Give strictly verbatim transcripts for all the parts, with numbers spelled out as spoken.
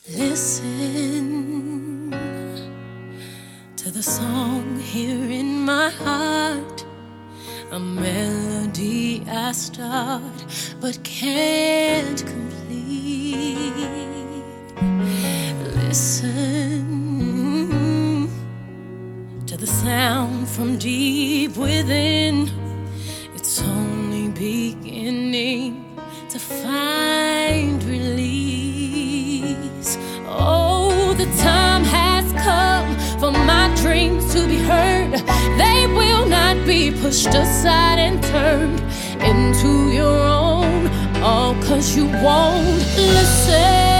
Listen to the song here in my heart, a melody I start but can't complete. Listen to the sound from deep within. It's only beginning to find release. Oh, the time has come for my dreams to be heard. They will not be pushed aside and turned into your own, all 'cause you won't listen.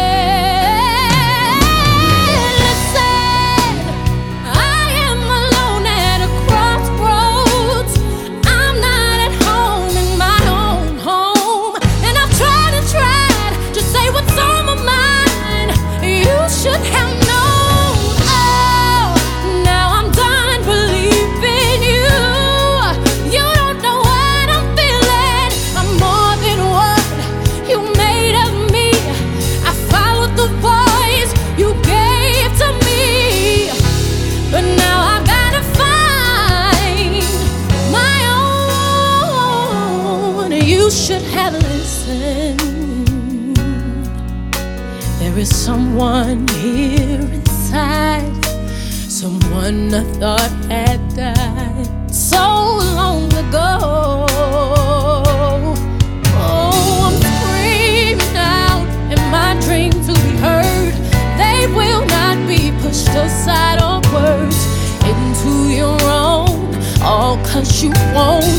You should have listened. There is someone here inside, someone I thought had died so long ago. Oh, I'm screaming out in my dream to be heard. They will not be pushed aside or words into your own, all 'cause you won't